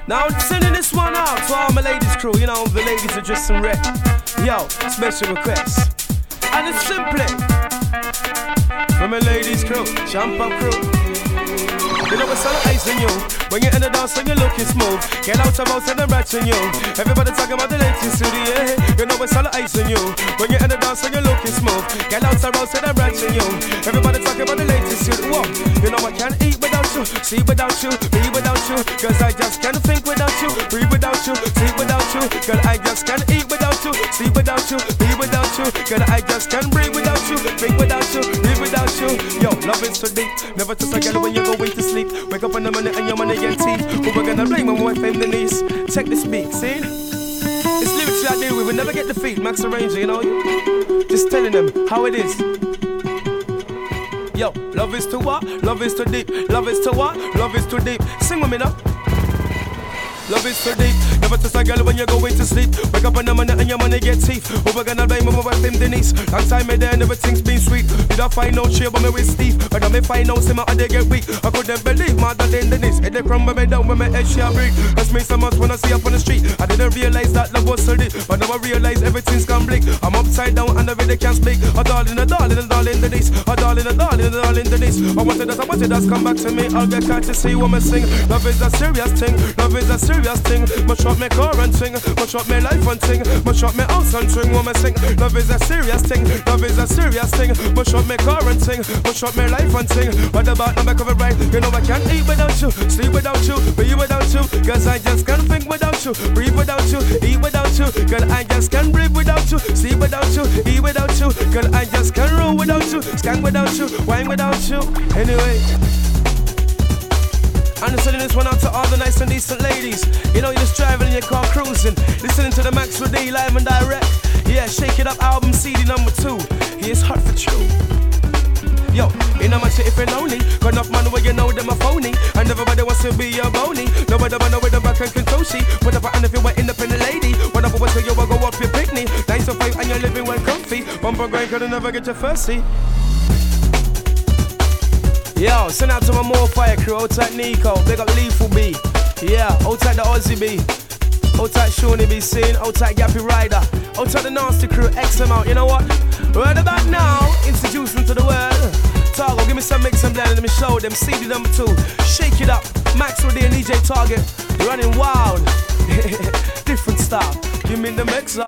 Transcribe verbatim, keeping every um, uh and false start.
Now I'm sending this one out to all my ladies crew. You know, the ladies are dressed in red. Yo, special request. And it's simply from my ladies crew, jump up crew. You know what's all ice in you. When you're in the dance and you're looking smooth. Get out of house and I'm ratching you. Everybody talking about the latest to the air. You know what's all ice in you. When you're in the dance and you're looking smooth. Get out of house and I'm ratching you. Everybody talking about the latest to the whoa. You know I can't eat without you, see without you, be without you. Cause I just can't think without you, breathe without you, see without you. Cause I just can't eat without you, see without you, be without you. Cause I just can't breathe without you, think without you, live without you. Yo, love is so deep. Never trust a girl when you go way to sleep. Wake up in the morning and your money get teeth. Who we're gonna blame when we fame the knees? Check this beat, see? It's lyrics I deal with, we never get defeat. Max Arranger, you know? Just telling them how it is. Yo, love is too what? Love is too deep. Love is too what? Love is too deep. Sing with me now. Love is too deep. Never trust a girl when you go way to sleep. Wake up in the morning and your money get teeth. Who we gonna blame when we fame the knees? Long time me there and everything's been sweet. You don't find no cheer but me with Steve. But I may find out see my they get weak. I couldn't believe my dad in the knees. It they crumble me down when my head shall break. That's me so much when I see up on the street. I didn't realize that love was so deep. But now I realize everything's gone bleak. I'm upside down and I really can't speak. A darling, a darling, a darling, the knees. A darling, a darling, a darling, the knees. I wanted that, I wanted that, come back to me. I'll get caught to see what me sing. Love is a serious thing. Love is a serious thing. Much up me car and sing. Much up me life and sing. Much up me house and sing. What me sing. Love is a serious thing. Love is a serious thing. Much up me car and sing. Much up me life and sing. What about the back of it right? You know I can't eat without you, sleep without you, be without you. Cause I just can't think without you, breathe without you, eat without you. Girl, I just can't breathe without you, sleep without you, eat without you. Girl, I just can't roll without you, skank without you, wine without you. Anyway, I'm just sending this one out to all the nice and decent ladies. You know, you're just driving in your car cruising, listening to the Max with D live and direct. Yeah, Shake It Up album C D number two. He is hot for true. Yo, you know my shit if you're lonely. Got enough money where you know them a phony. And everybody wants to be a bony. Nobody wanna with the back and Kentoshi. Whatever, and if you're an independent lady, whatever was you will go up your picnic. Nine to five and you're living well comfy. Bumper grind could never get your first seat. Yo, send out to my more fire crew. Outside Nico, big up Lethal B. Yeah, outside the Aussie B. Outside Shawnee B scene, outside Gappy Rider. Outside the Nasty crew, X amount. You know what? Right about now, introduce them to the world. Target, give me some mix and blend and let me show them. C D number two, Shake It Up. Max with the D J Target, running wild. Different style. Give me the mix up.